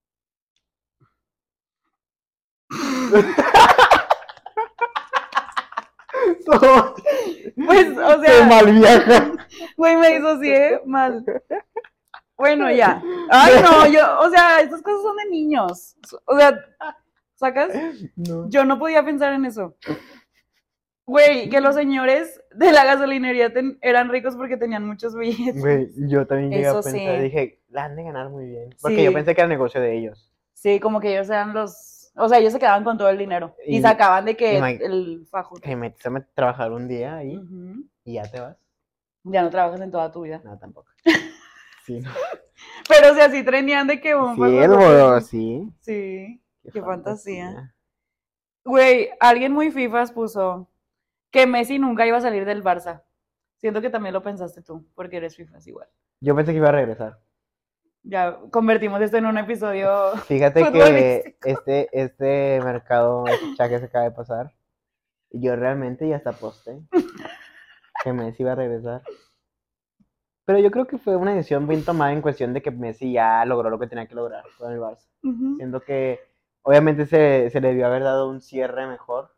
Pues, o Se sea, mal viaja. güey, me disocié mal. Bueno, ya. Ay, no, o sea, estas cosas son de niños. O sea, ¿sacas? No. Yo no podía pensar en eso. Güey, que los señores de la gasolinería eran ricos porque tenían muchos billetes. Güey, yo también llegué a Eso pensar, sí, dije, la han de ganar muy bien. Porque yo sí, pensé que era negocio de ellos. sí, como que ellos eran los, o sea, ellos se quedaban con todo el dinero y Y, sacaban de y que Mike, el que fajote. metes a trabajar un día ahí Ujú. y ya te vas. Ya no trabajas en toda tu vida. No, tampoco. Sí, no. Pero o sea, sí trenían de que un Sí, el fajotote bodo, así. sí. Sí, Qué qué fantasía. fantasía. Güey, alguien muy fifas puso que Messi nunca iba a salir del Barça. Siento que también lo pensaste tú, porque eres fifas igual. Yo pensé que iba a regresar. Ya convertimos esto en un episodio Fíjate que futbolístico. este mercado, este cheque se acaba de pasar. Y yo realmente ya hasta aposté que Messi iba a regresar. Pero yo creo que fue una decisión bien tomada en cuestión de que Messi ya logró lo que tenía que lograr con el Barça. Ujú. Siento que obviamente se le debió haber dado un cierre mejor,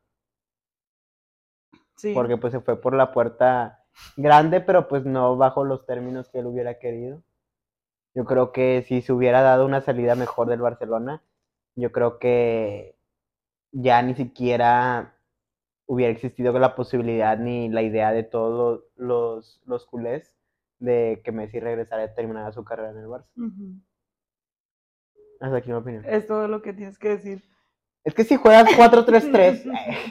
Sí. porque pues se fue por la puerta grande, pero pues no bajo los términos que él hubiera querido. Yo creo que si se hubiera dado una salida mejor del Barcelona, yo creo que ya ni siquiera hubiera existido la posibilidad ni la idea de todos los culés de que Messi regresara y terminara su carrera en el Barça. Ujú. Hasta aquí mi opinión. Es todo lo que tienes que decir. Es que si juegas 4-3-3,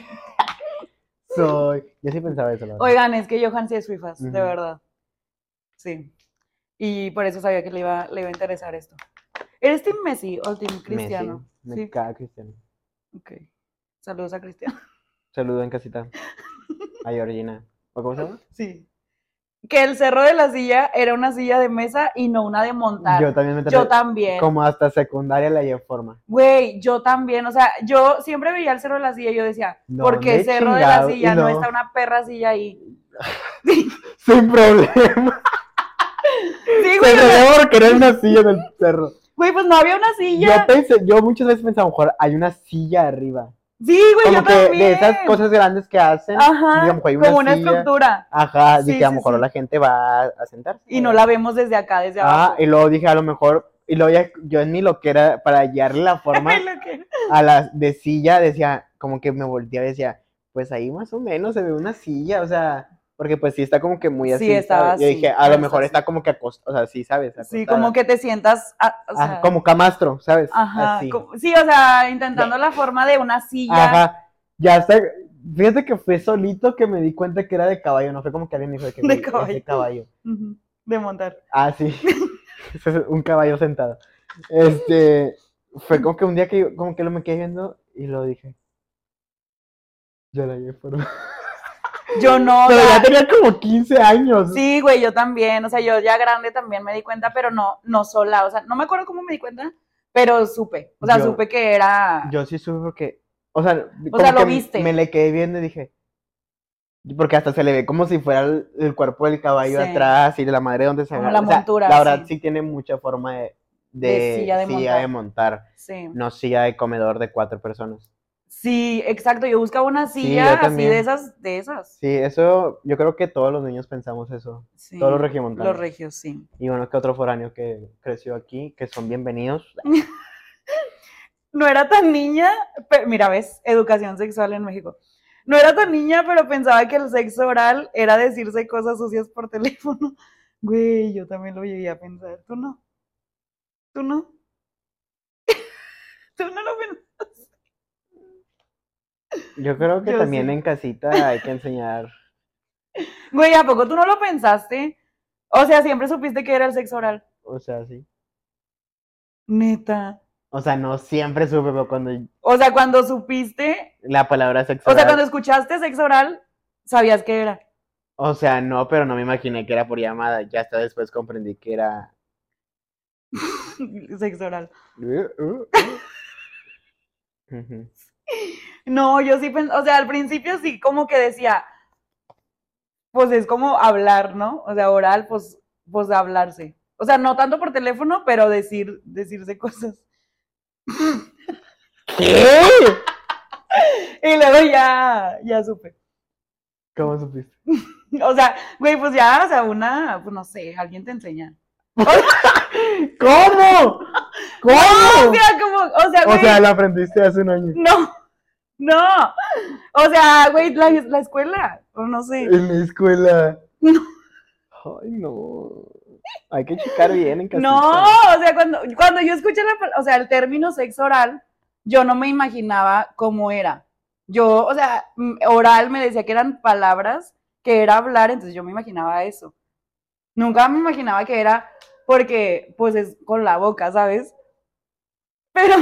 yo sí pensaba eso, la verdad. Oigan, es que Johan sí es fifas, de Ujú. verdad. Sí. Y por eso sabía que le iba a interesar esto. ¿Eres Team Messi o Team Messi, Cristiano? me Sí. caga Cristiano. Ok. Saludos a Cristiano. Saludo en casita a Georgina. ¿O cómo se llama? Sí. Que el cerro de la silla era una silla de mesa y no una de montar. Yo también me Yo traté, también. como hasta secundaria la llevé forma. Güey, yo también. O sea, yo siempre veía el cerro de la silla y yo decía, ¿por qué ¿Dónde cerro de la chingado? Y silla? No está luego, una perra silla ahí. sin problema. Sí, güey, Se o sea, veía por querer una silla en el cerro. güey, pues no había una silla. Yo muchas veces pensaba, a lo mejor hay una silla arriba. Sí, güey, Como yo que de esas también. cosas grandes que hacen, Ajá, digamos, hay una como una silla. estructura. Ajá, dije, Sí, a lo sí, mejor sí. la gente va a sentarse. Y no la vemos desde acá, desde Ah, abajo. y luego dije, a lo mejor, y luego ya, yo en mi loquera, para hallarle la forma Lo que- a la de silla, decía, como que me volteaba y decía, pues ahí más o menos se ve una silla, o sea, porque pues sí está como que muy Sí, así, estaba ¿sabes? Yo dije, así. a No, lo está mejor así. está como que acostada, o sea, sí, ¿sabes? Sí, como Acostada. que te sientas, o Ajá, sea, como camastro, ¿sabes? ajá. Así. Sí, o sea, intentando la forma de una silla Ajá, ya está. Fíjate que fue solito que me di cuenta que era de caballo, no fue como que alguien me dijo de que, de güey, es caballo. de caballo. Ujú, de montar. Ah, sí, ese es un caballo sentado. Fue como que un día que como que lo me quedé viendo y lo dije, yo la llevé por... Yo no, o Pero ya sea, tenía como 15 años. sí, güey, yo también. O sea, yo ya grande también me di cuenta, pero no sola. O sea, no me acuerdo cómo me di cuenta, pero supe. O sea, Yo, supe que era. yo sí supe porque, o sea, O sea, como lo que me viste. le quedé viendo y dije, porque hasta se le ve como si fuera el cuerpo del caballo Sí. atrás y de la madre donde se Como agarra. la O sea, la montura, verdad sí. sí tiene mucha forma De de silla de silla de montar. montar, Sí. no silla de comedor de 4 personas. Sí, exacto, yo buscaba una Sí, silla yo así de también. esas, de esas. Sí, eso, yo creo que todos los niños pensamos eso, todos los Sí, los regiomontanos. regios, sí. Y bueno, que otro foráneo que creció aquí, que son bienvenidos. No era tan niña, mira, ves, educación sexual en México. No era tan niña, pero pensaba que el sexo oral era decirse cosas sucias por teléfono. Güey, yo también lo llegué a pensar. ¿Tú no? ¿Tú no? ¿Tú no lo pensas? Yo creo que Yo también sí. en casita hay que enseñar, Güey, ¿a poco tú no lo pensaste? O sea, siempre supiste que era el sexo oral. o sea, sí. Neta. O sea, no siempre supe, pero cuando O sea, cuando supiste, la palabra sexo o sea, cuando oral, escuchaste sexo oral, sabías que era o sea, no, pero no me imaginé que era por llamada. Ya hasta después comprendí que era. sexo oral. Uh. Ujú. No, yo sí pensé, o sea, al principio sí como que decía, pues es como hablar, ¿no? O sea, oral, pues hablarse. O sea, no tanto por teléfono, pero decirse cosas. ¿Qué? Y luego ya supe. ¿Cómo supiste? O sea, güey, pues ya, o sea, pues no sé, alguien te enseña. ¿Cómo? No, o ¿Cómo? sea, como, o sea, O sea, güey, la aprendiste hace un año. no, no. O sea, güey, la escuela, o no sé. En la escuela. No, Ay, no. Hay que checar bien en no, casita. o sea, cuando yo escuché o sea, el término sexo oral, yo no me imaginaba cómo era. Yo, o sea, oral me decía que eran palabras, que era hablar, entonces yo me imaginaba eso. Nunca me imaginaba que era porque, pues es con la boca, ¿sabes? Pero,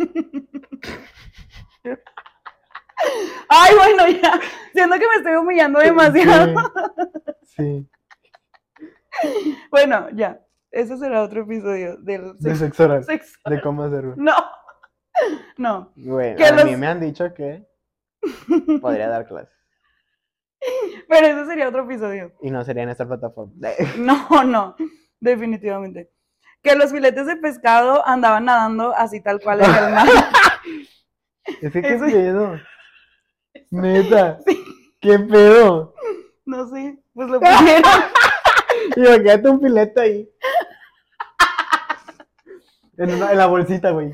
ay, bueno, ya, siento que me estoy humillando demasiado. Sí, sí. Bueno, ya, ese será otro episodio del De sexo, sexo oral. sexo De oral. cómo hacerlo. No, no. Bueno, Que a mí los, me han dicho que podría dar clases. pero ese sería otro episodio. Y no sería en esta plataforma. No, no, definitivamente. Que los filetes de pescado andaban nadando así tal cual en el mar. Es que, ¿qué Eso, pedo? Neta, sí, ¿qué pedo? no sé, pues lo pusieron. Imagínate un filete ahí. En la bolsita, güey.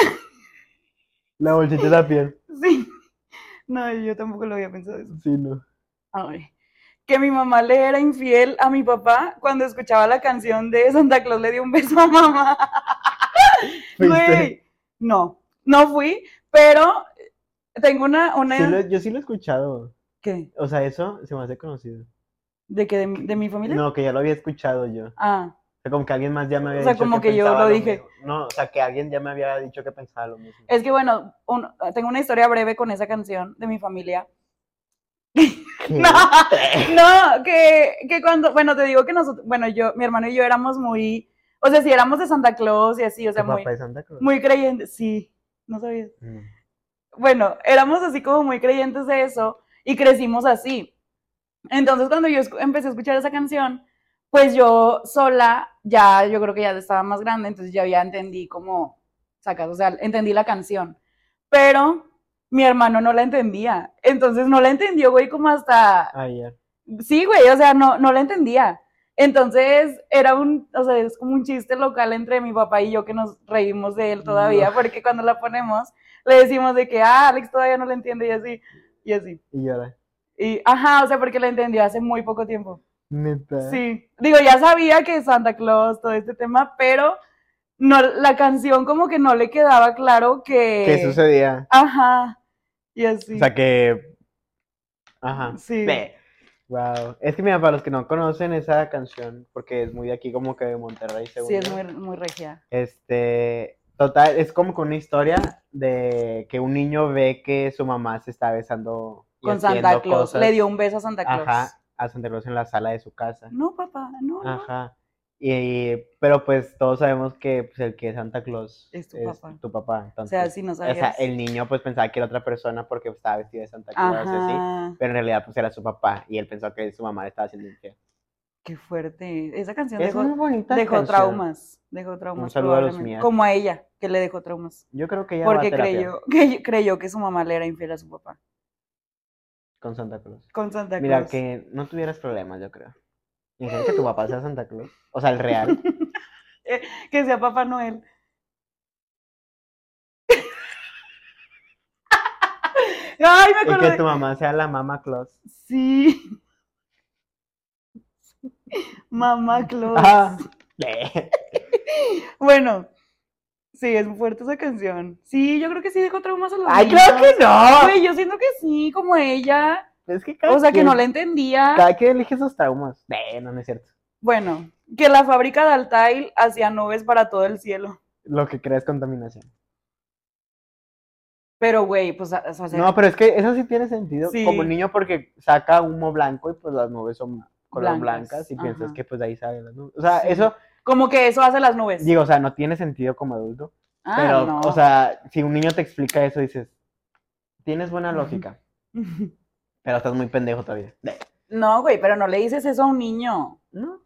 La bolsita de la piel. Sí, no, yo tampoco lo había pensado eso. Sí, no. Ay, que mi mamá le era infiel a mi papá cuando escuchaba la canción de Santa Claus le dio un beso a mamá. Fuiste. Güey, no fui, pero tengo Yo sí lo he escuchado. ¿qué? O sea, eso se me hace conocido. ¿De qué? ¿De mi familia? No, que ya lo había escuchado yo. O Ah, sea, como que alguien más ya me o había sea, dicho como que que yo pensaba lo lo dije. mismo. No, o sea, que alguien ya me había dicho que pensaba lo mismo. Es que bueno, tengo una historia breve con esa canción de mi familia. No, ¿Qué? no, que cuando, bueno, te digo que nosotros, bueno, mi hermano y yo éramos muy, o sea, si éramos de Santa Claus y así, o ¿Tu sea, papá es Santa Cruz? muy creyentes, sí, no sabías. No. Bueno, éramos así como muy creyentes de eso y crecimos así. Entonces, cuando yo empecé a escuchar esa canción, pues yo sola, ya, yo creo que ya estaba más grande, entonces ya entendí cómo sacas, o sea, entendí la canción. Pero mi hermano no la entendía. Entonces no la entendió, güey, como hasta. Ayer. Sí, güey, o sea, no la entendía. Entonces o sea, es como un chiste local entre mi papá y yo que nos reímos de él No. todavía, porque cuando la ponemos, le decimos de que, Alex todavía no la entiende y así, y así. Y llora. Y, ajá, o sea, porque la entendió hace muy poco tiempo. Neta. Sí, digo, ya sabía que Santa Claus, todo este tema, pero no, la canción como que no le quedaba claro ¿Qué que, sucedía? ajá, y O sea así, que. Ajá. sí, Wow. Es que mira, para los que no conocen esa canción, porque es muy de aquí como que de Monterrey, sí, según es yo. muy regia. Total, es como con una historia de que un niño ve que su mamá se está besando y Con Santa haciendo Claus, le dio cosas, un beso a Santa Claus. ajá, a Santa Claus en la sala de su casa. No, papá, no, Ajá. Pero pues todos sabemos que pues, el que es Santa Claus es tu es papá. tu papá. O sea, Entonces, si no o sea, sabías. el niño pues pensaba que era otra persona porque estaba vestido de Santa Claus y así, Ajá, pero en realidad pues era su papá y él pensó que su mamá le estaba haciendo infiel. Qué fuerte. Esa canción Es muy bonita dejó canción. traumas. Dejó traumas Un saludo a los probablemente. mías. Como a ella, que le dejó traumas. Yo creo que ella va a Porque terapia creyó que su mamá le era infiel a su papá. con Santa Claus. Con Santa Mira, Claus. que no tuvieras problemas, yo creo. Imagínate que tu papá sea Santa Claus. O sea, el real. Que sea Papá Noel. Ay, me Y acuerdo que tu mamá sea la Mama Claus. Sí. Mamá Claus. Ah. Bueno, sí, es muy fuerte esa canción. Sí, yo creo que sí dejó traumas a los ¡Ay, niños. claro que no! Güey, yo siento que sí, como ella. Es que O sea, que no la entendía. Cada quien elige sus traumas. No es cierto. Bueno, que la fábrica de Altair hacía nubes para todo el cielo. Lo que crea es contaminación. Pero, güey, pues, o sea, No, pero es que eso sí tiene sentido. Sí. Como niño, porque saca humo blanco y pues las nubes son color blancas y Ajá. piensas que pues de ahí salen las nubes. O sea, Sí. eso, Como que eso hace las nubes. digo, o sea, no tiene sentido como adulto. Ah, Pero, no. o sea, si un niño te explica eso, dices, tienes buena lógica, pero estás muy pendejo todavía. No, güey, pero no le dices eso a un niño. ¿No?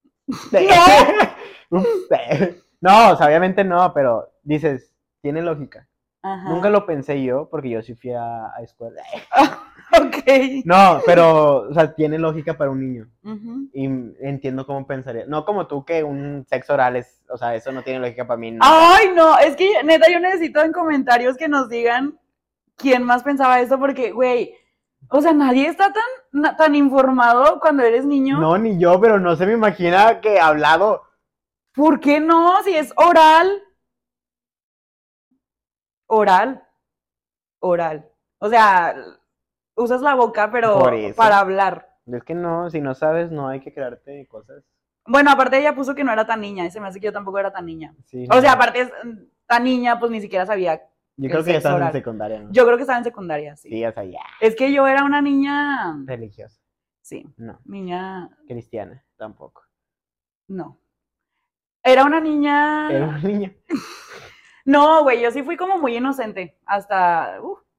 No, o sea, obviamente no, pero dices, tiene lógica. Ajá. Nunca lo pensé yo, porque yo sí fui a escuela. Ok. No, pero, o sea, tiene lógica para un niño. Ujú. Y entiendo cómo pensaría. No como tú, que un sexo oral es, o sea, eso no tiene lógica para mí. No. Ay, no, es que neta yo necesito en comentarios que nos digan quién más pensaba esto, porque, güey, o sea, nadie está tan informado cuando eres niño. No, ni yo, pero no se me imagina que hablado. ¿Por qué no? Si es oral. Oral. Oral. O sea, usas la boca, pero Por eso. para hablar. Es que no, si no sabes, no hay que crearte cosas. Bueno, aparte ella puso que no era tan niña, y se me hace que yo tampoco era tan niña. Sí, O sea, no. aparte tan niña, pues ni siquiera sabía. Yo el creo que ya sexo estás en oral. secundaria, ¿no? Yo creo que estaba en secundaria, sí. Sí, o sea, ya. Es que yo era una niña. Religiosa. Sí, No. niña. Cristiana, tampoco. No. Era una niña. Era una niña. No, güey, yo sí fui como muy inocente. Hasta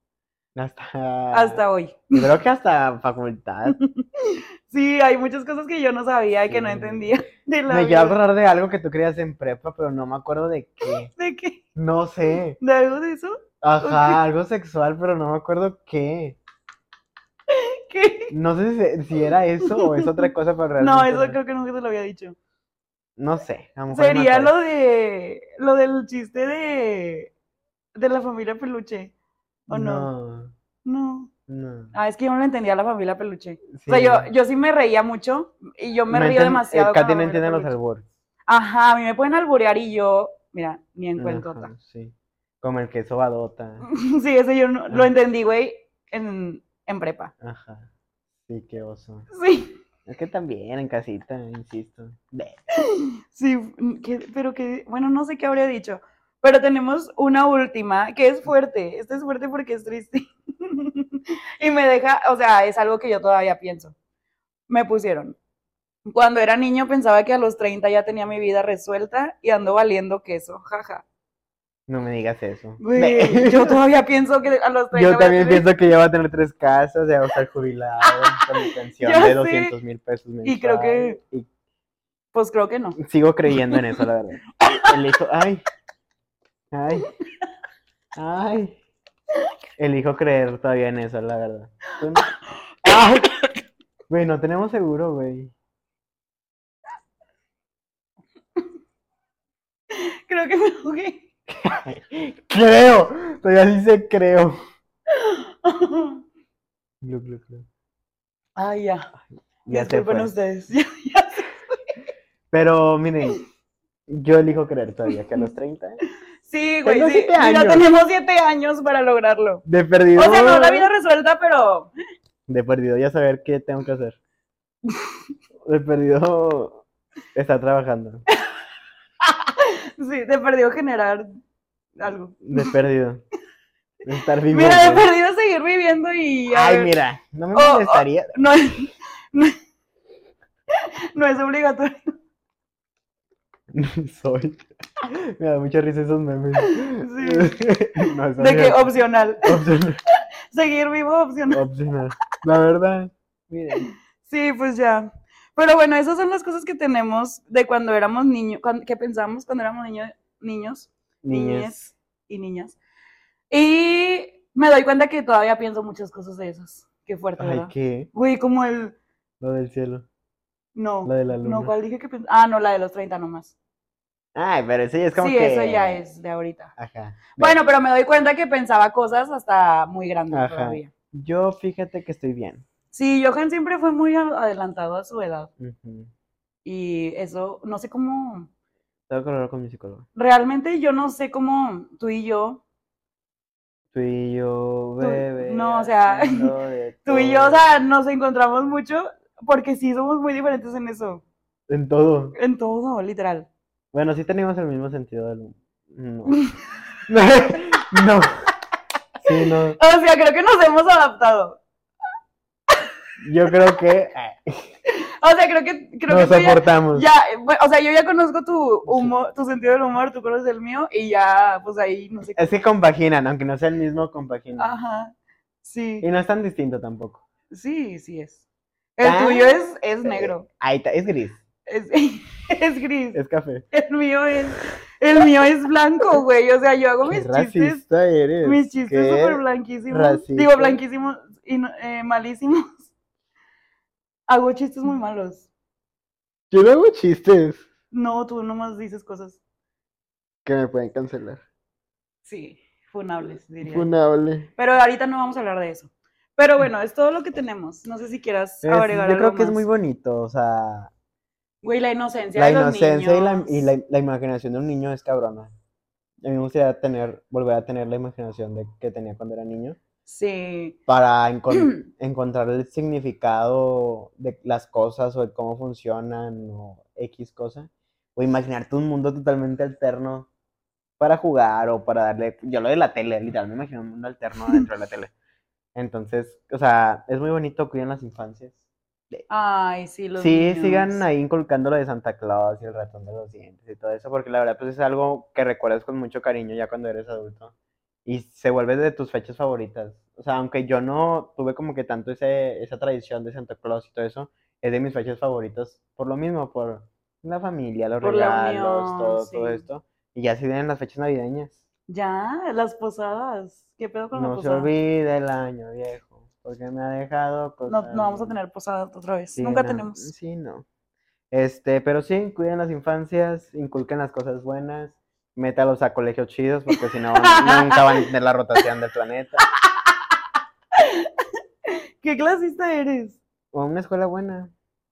hoy. Yo creo que hasta facultad. Sí, hay muchas cosas que yo no sabía y que no Sí. entendía de la Me vida. quiero acordar de algo que tú creías en prepa, pero no me acuerdo de qué. ¿De qué? No sé. ¿De algo de eso? Ajá, algo sexual, pero no me acuerdo qué. ¿Qué? No sé si era eso o es otra cosa, pero No, realmente eso creo que nunca te lo había dicho. no sé, a lo mejor no me Sería acuerdo. lo del chiste de la familia Peluche. ¿O no? No. No. Ah, es que yo no le entendía a la familia Peluche. Sí. O sea, yo sí me reía mucho y yo me río demasiado con la Katy no familia entiende los Peluche. albures. Ajá, a mí me pueden alburear y yo, mira, ni en cuentota. Ajá, sí. Como el queso badota. Sí, ese yo no, lo entendí, güey, en prepa. Ajá. Sí, qué oso. Sí, Es que también en casita, insisto. sí, pero que, bueno, no sé qué habría dicho. Pero tenemos una última que es fuerte. Esta es fuerte porque es triste. Y me deja, o sea, es algo que yo todavía pienso. Me pusieron. Cuando era niño pensaba que a los 30 ya tenía mi vida resuelta y ando valiendo queso, jaja. No me digas eso. Güey, yo todavía pienso que a los 30 Yo voy a también tener- pienso que ya va a tener 3 casas, ya va a estar jubilado con mi pensión Ya de sé. 200,000 pesos mensuales. Y creo que, Y pues creo que no. sigo creyendo en eso, la verdad. Elijo, ay. Elijo creer todavía en eso, la verdad. ¿Tú no? Ay. Güey, no tenemos seguro, güey. Creo que me ahogué. Creo, todavía dice creo. Glu, glu, glu. Ay, ya. Ya se Disculpen fue. ustedes. Ya sé. Pero miren, yo elijo creer todavía que a los 30 Sí, güey, Tengo sí. 7 años. Ya tenemos 7 años para lograrlo. de perdido. O sea, no la vida resuelta, pero De perdido ya saber qué tengo que hacer. De perdido está trabajando. sí, de perdido generar algo. De perdido. De estar vivo. Mira, de güey. perdido seguir viviendo y a Ay, ver, mira, no me Oh, molestaría. no es, no es obligatorio. Soy. Me da mucha risa esos memes. No, es De que obligatorio. opcional. Opcional. Seguir vivo opcional. Opcional. La verdad, miren. Sí, pues ya. Pero bueno, esas son las cosas que tenemos de cuando éramos niños, que pensamos cuando éramos niños, Niñas. niñes y niñas. Y me doy cuenta que todavía pienso muchas cosas de esas. Qué fuerte, Ay, ¿verdad? ¿qué? Güey, como el... Lo del cielo. No, Lo de la no, luna. ¿cuál dije que pensaba? Ah, no, la de los 30 nomás. Ay, pero eso ya es como Sí, eso ya que. es de ahorita. Ajá. Bueno, pero me doy cuenta que pensaba cosas hasta muy grande Ajá. todavía. Yo fíjate que estoy bien. Sí, Johan siempre fue muy adelantado a su edad. Ujú. Y eso, no sé cómo, Tengo que hablar con mi psicólogo. realmente yo no sé cómo tú y yo, Tú y yo, bebé, no, o sea, haciendo de tú y yo, o todo. sea, nos encontramos mucho porque sí somos muy diferentes en eso, En todo. en todo, literal. Bueno, sí tenemos el mismo sentido del humor. No. No. Sí, no. O sea, creo que nos hemos adaptado. Yo creo que O sea, creo que nos tú soportamos. o sea, yo ya conozco tu humor, tu sentido del humor, tú conoces el mío y ya, pues ahí, no sé Es que cómo. compaginan, aunque no sea el mismo, compaginan. Ajá, Y sí, no es tan distinto tampoco. sí, sí es. El Ah, tuyo es negro, ahí está, es gris, es, es gris. es café. El mío es blanco, güey. O sea, yo hago Qué racista mis eres. chistes súper Qué blanquísimos. Digo, racista. blanquísimos y malísimos. Hago chistes muy malos. Yo no hago chistes No, tú nomás dices cosas, que me pueden cancelar. sí, funables, diría yo. Funable. Pero ahorita no vamos a hablar de eso. Pero bueno, es todo lo que tenemos. No sé si quieras agregar Yo algo creo que es muy más. bonito, o sea, Güey, la inocencia la de los inocencia niños. la imaginación de un niño es cabrona. A mí me gustaría volver a tener la imaginación que tenía cuando era niño Sí. para encontrar el significado de las cosas o de cómo funcionan o X cosa. O imaginarte un mundo totalmente alterno para jugar o para darle. Yo lo de la tele, literal, me imagino un mundo alterno dentro de la tele. Entonces, o sea, es muy bonito, cuiden las infancias. Ay, sí, los Sí, sigan niños. ahí inculcando lo de Santa Claus y el ratón de los dientes y todo eso, porque la verdad pues es algo que recuerdas con mucho cariño ya cuando eres adulto y se vuelve de tus fechas favoritas. O sea, aunque yo no tuve como que tanto esa tradición de Santa Claus y todo eso, es de mis fechas favoritas por lo mismo, por la familia, los Por la regalos, unión, todo sí. esto. Y ya se vienen las fechas navideñas. Ya, las posadas. ¿Qué pedo con la No se posada? olvide el año viejo, porque me ha dejado No, no cosas vamos a buenas. tener posada otra vez. Sí, Nunca no, tenemos. sí, no. Pero sí, cuiden las infancias, inculquen las cosas buenas, métalos a colegios chidos, porque si no, nunca van a tener la rotación del planeta. ¿Qué clasista eres? O a una escuela buena.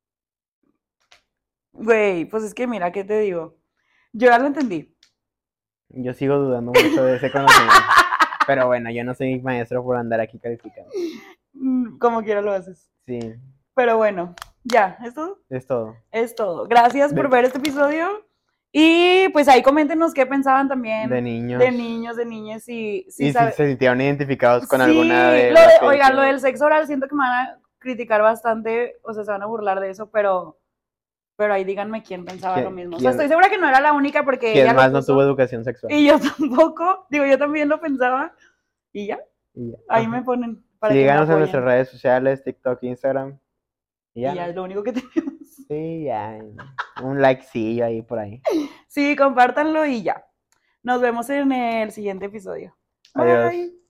Güey, pues es que mira, ¿qué te digo? Yo ya lo entendí. Yo sigo dudando mucho de ese conocimiento. Pero bueno, yo no soy maestro por andar aquí calificando. Como quiera lo haces. Sí, Pero bueno, ya, ¿es todo? es todo. Es todo. Gracias por De, ver este episodio. Y pues ahí coméntenos qué pensaban de también de niños. niños, de niñas, si Y si sabe. se sintieron identificados con alguna Sí, de las que oigan, lo dijimos. del sexo oral siento que me van a criticar bastante, o sea, se van a burlar de eso, pero ahí díganme quién pensaba lo mismo. O sea, estoy segura que no era la única porque ella ¿Quién lo más no tuvo puso educación sexual? y yo tampoco, digo, yo también lo pensaba y ya, Y ya, ahí ajá. me ponen para que me Síganos en nuestras apoyen redes sociales, TikTok, Instagram. Y y ya, ya ¿no? es lo único que tenemos. Sí, ya. Un likecillo ahí por ahí. Sí, compártanlo y ya. Nos vemos en el siguiente episodio. Adiós. Bye.